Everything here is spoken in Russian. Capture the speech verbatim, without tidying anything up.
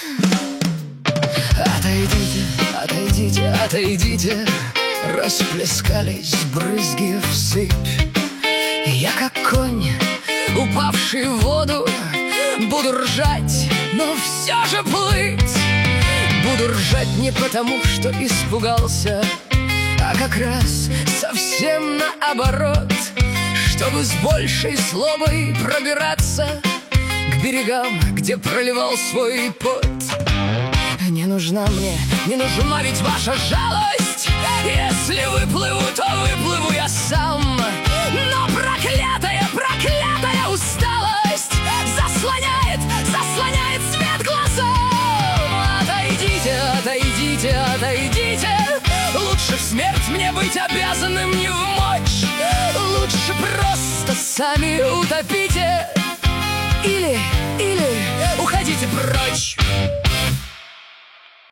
Отойдите, отойдите, отойдите, расплескались брызги в сыпь. Я как конь, упавший в воду, буду ржать, но все же плыть. Буду ржать не потому, что испугался, а как раз совсем наоборот, чтобы с большей злобой пробираться к берегам, где проливал свой пот. Не нужна мне, не нужна ведь ваша жалость. Если выплыву, то выплыву я сам. Но проклятая, проклятая усталость заслоняет, заслоняет свет глазам. Отойдите, отойдите, отойдите. Лучше в смерть мне быть обязанным не вмочь. Лучше просто сами утопите. Или, или уходите прочь.